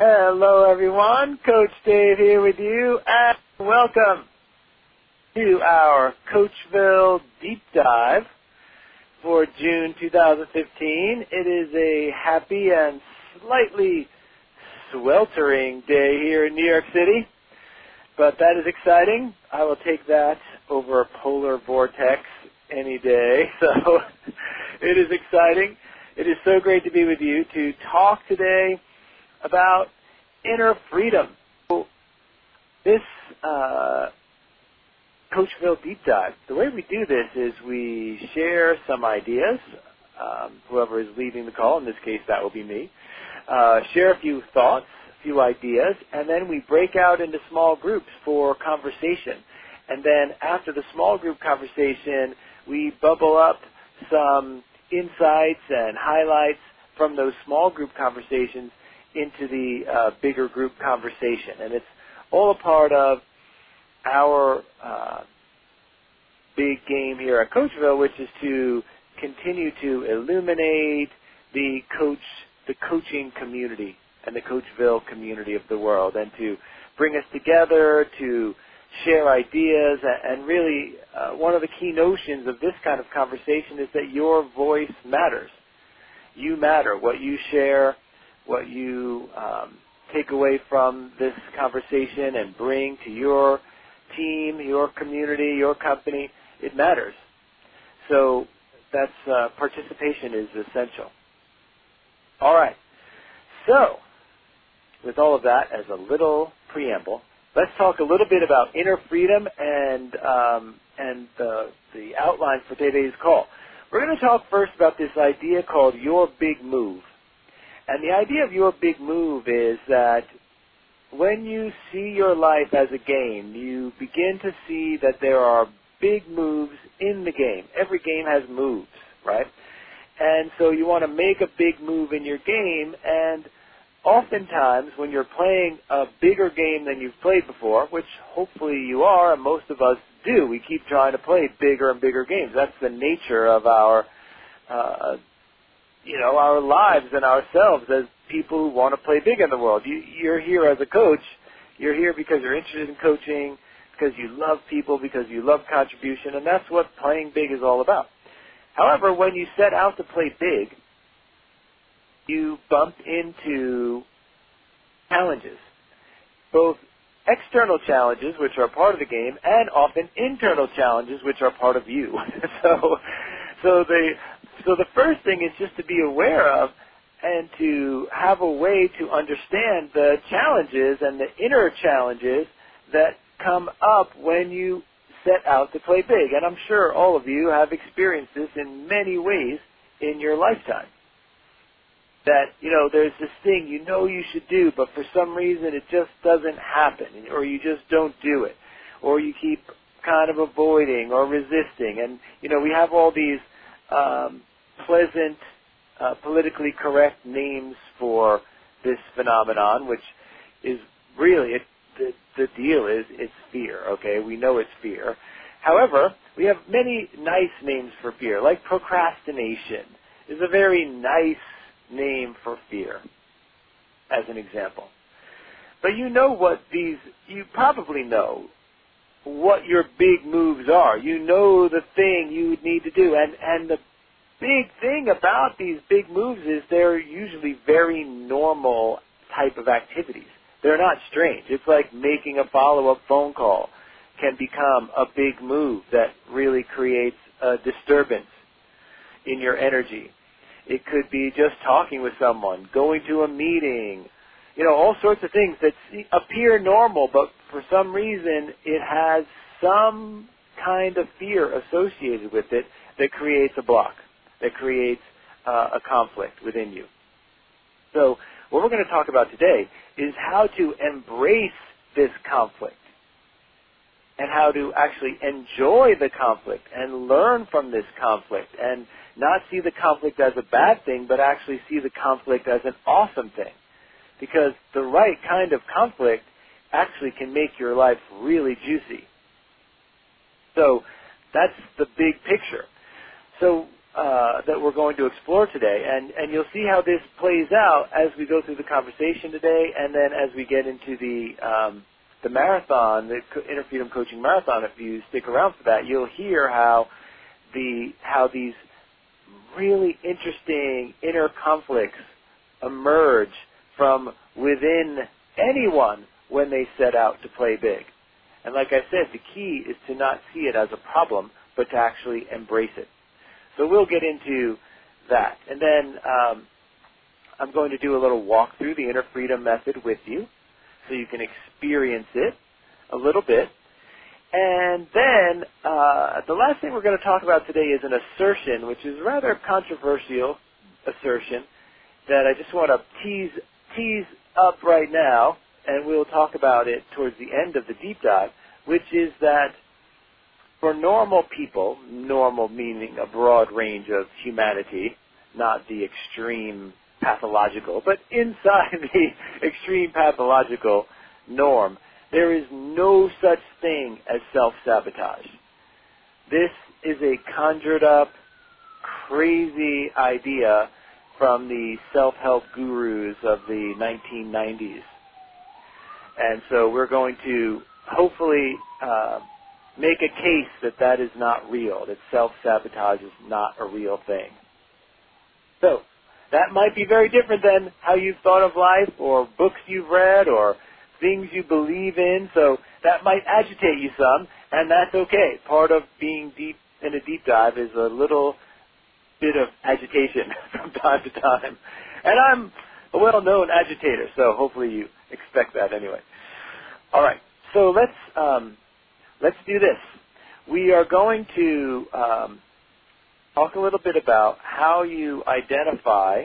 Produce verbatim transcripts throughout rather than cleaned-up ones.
Hello, everyone. Coach Dave here with you, and welcome to our Coachville Deep Dive for June two thousand fifteen. It is a happy and slightly sweltering day here in New York City, but that is exciting. I will take that over a polar vortex any day, so it is exciting. It is so great to be with you to talk today about inner freedom. So this uh, Coachville Deep Dive, the way we do this is we share some ideas. Um, whoever is leading the call, in this case that will be me, uh, share a few thoughts, a few ideas, and then we break out into small groups for conversation. And then after the small group conversation, we bubble up some insights and highlights from those small group conversations into the uh, bigger group conversation. And it's all a part of our uh, big game here at Coachville, which is to continue to illuminate the coach, the coaching community and the Coachville community of the world, and to bring us together, to share ideas. And really uh, one of the key notions of this kind of conversation is that your voice matters. You matter. What you share, what you um, take away from this conversation and bring to your team, your community, your company, it matters. So that's uh, participation is essential. All right. So with all of that as a little preamble, let's talk a little bit about inner freedom and um, and the, the outline for today's call. We're going to talk first about this idea called your big move. And the idea of your big move is that when you see your life as a game, you begin to see that there are big moves in the game. Every game has moves, right? And so you want to make a big move in your game, and oftentimes when you're playing a bigger game than you've played before, which hopefully you are, and most of us do, we keep trying to play bigger and bigger games. That's the nature of our uh, you know, our lives and ourselves as people who want to play big in the world. You, you're here as a coach. You're here because you're interested in coaching, because you love people, because you love contribution, and that's what playing big is all about. However, when you set out to play big, you bump into challenges, both external challenges, which are part of the game, and often internal challenges, which are part of you. so, so the So the first thing is just to be aware of and to have a way to understand the challenges and the inner challenges that come up when you set out to play big. And I'm sure all of you have experienced this in many ways in your lifetime. That, you know, there's this thing you know you should do, but for some reason it just doesn't happen, or you just don't do it, or you keep kind of avoiding or resisting. And, you know, we have all these um, pleasant, uh, politically correct names for this phenomenon, which is really, it, the, the deal is it's fear, okay? We know it's fear. However, we have many nice names for fear, like procrastination is a very nice name for fear, as an example. But you know what these, you probably know what your big moves are. You know the thing you need to do, and, and the big thing about these big moves is they're usually very normal type of activities. They're not strange. It's like making a follow-up phone call can become a big move that really creates a disturbance in your energy. It could be just talking with someone, going to a meeting, you know, all sorts of things that appear normal, but for some reason it has some kind of fear associated with it that creates a block, that creates uh, a conflict within you. So what we're going to talk about today is how to embrace this conflict and how to actually enjoy the conflict and learn from this conflict and not see the conflict as a bad thing, but actually see the conflict as an awesome thing. Because the right kind of conflict actually can make your life really juicy. So that's the big picture. So uh, that we're going to explore today, and, and you'll see how this plays out as we go through the conversation today, and then as we get into the um, the marathon, the Inner Freedom Coaching Marathon. If you stick around for that, you'll hear how the how these really interesting inner conflicts emerge from within anyone when they set out to play big. And like I said, the key is to not see it as a problem, but to actually embrace it. So we'll get into that. And then um, I'm going to do a little walk through the Inner Freedom Method with you so you can experience it a little bit. And then uh, the last thing we're going to talk about today is an assertion, which is a rather controversial assertion that I just want to tease, tease up right now, and we'll talk about it towards the end of the deep dive, which is that for normal people, normal meaning a broad range of humanity, not the extreme pathological, but inside the extreme pathological norm, there is no such thing as self-sabotage. This is a conjured up, crazy idea from the self-help gurus of the nineteen nineties. And so we're going to hopefully uh, make a case that that is not real, that self-sabotage is not a real thing. So that might be very different than how you've thought of life or books you've read or things you believe in, so that might agitate you some, and that's okay. Part of being deep in a deep dive is a little bit of agitation from time to time. And I'm a well-known agitator, so hopefully you expect that anyway. All right, so let's um, let's do this. We are going to um, talk a little bit about how you identify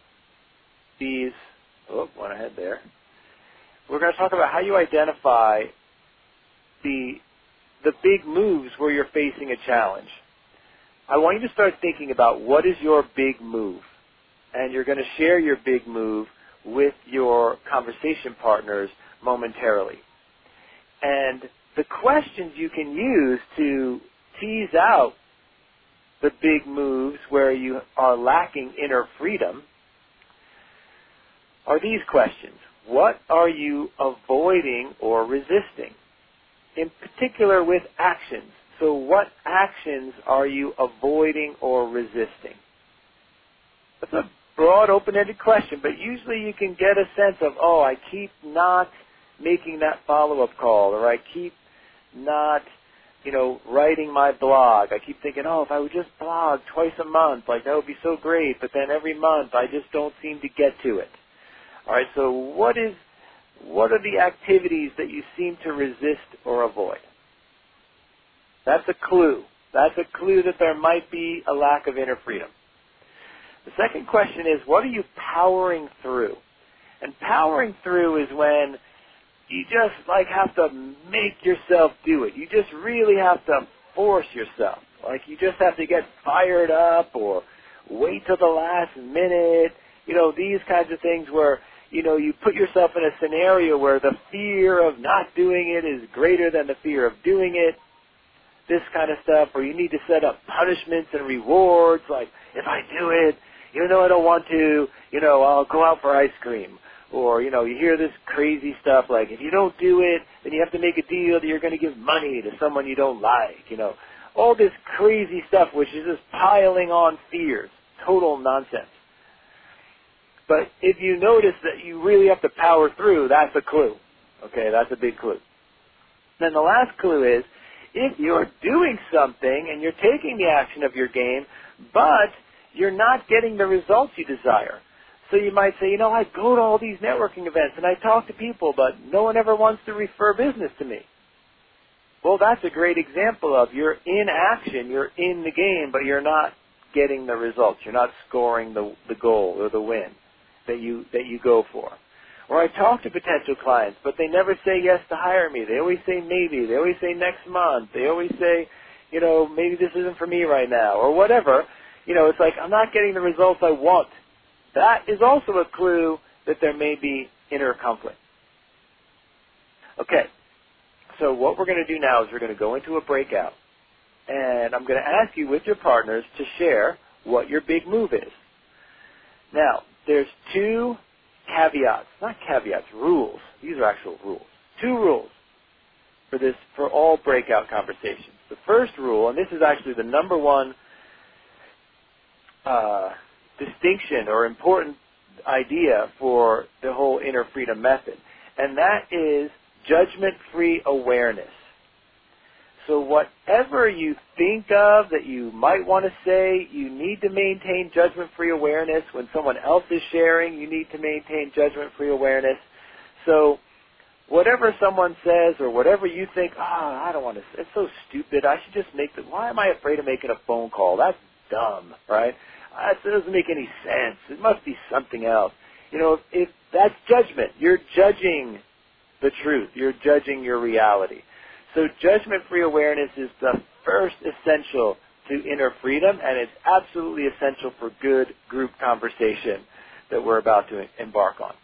these. Oh, went ahead there. We're going to talk about how you identify the the big moves where you're facing a challenge. I want you to start thinking about what is your big move, and you're going to share your big move with your conversation partners momentarily. And the questions you can use to tease out the big moves where you are lacking inner freedom are these questions. What are you avoiding or resisting? In particular with actions. So what actions are you avoiding or resisting? That's a broad, open-ended question, but usually you can get a sense of, oh, I keep not making that follow-up call, or I keep not, you know, writing my blog. I keep thinking, oh, if I would just blog twice a month, like that would be so great, but then every month I just don't seem to get to it. All right, so what is, what are the activities that you seem to resist or avoid? That's a clue. That's a clue that there might be a lack of inner freedom. The second question is, what are you powering through? And powering through is when you just like have to make yourself do it. You just really have to force yourself. Like you just have to get fired up or wait till the last minute. You know, these kinds of things where, you know, you put yourself in a scenario where the fear of not doing it is greater than the fear of doing it. This kind of stuff, where you need to set up punishments and rewards, like, if I do it, even though I don't want to, you know, I'll go out for ice cream. Or, you know, you hear this crazy stuff like, if you don't do it, then you have to make a deal that you're going to give money to someone you don't like, you know. All this crazy stuff, which is just piling on fears. Total nonsense. But if you notice that you really have to power through, that's a clue. Okay, that's a big clue. Then the last clue is, if you're doing something and you're taking the action of your game, but you're not getting the results you desire. So you might say, you know, I go to all these networking events and I talk to people, but no one ever wants to refer business to me. Well, that's a great example of you're in action, you're in the game, but you're not getting the results. You're not scoring the, the goal or the win that you that you go for. Or I talk to potential clients, but they never say yes to hire me. They always say maybe. They always say next month. They always say, you know, maybe this isn't for me right now, or whatever. You know, it's like I'm not getting the results I want. That is also a clue that there may be inner conflict. Okay, so what we're going to do now is we're going to go into a breakout, and I'm going to ask you with your partners to share what your big move is. Now, there's two caveats, not caveats, rules. These are actual rules. Two rules for this, for all breakout conversations. The first rule, and this is actually the number one uh, distinction or important idea for the whole Inner Freedom method, and that is judgment-free awareness. So whatever you think of that you might want to say, you need to maintain judgment-free awareness. When someone else is sharing, you need to maintain judgment-free awareness. So whatever someone says or whatever you think, ah, oh, I don't want to, it's so stupid, I should just make the, why am I afraid of making a phone call? That's dumb, right? That doesn't make any sense. It must be something else. You know, if, if that's judgment, you're judging the truth. You're judging your reality. So judgment-free awareness is the first essential to inner freedom, and it's absolutely essential for good group conversation that we're about to embark on.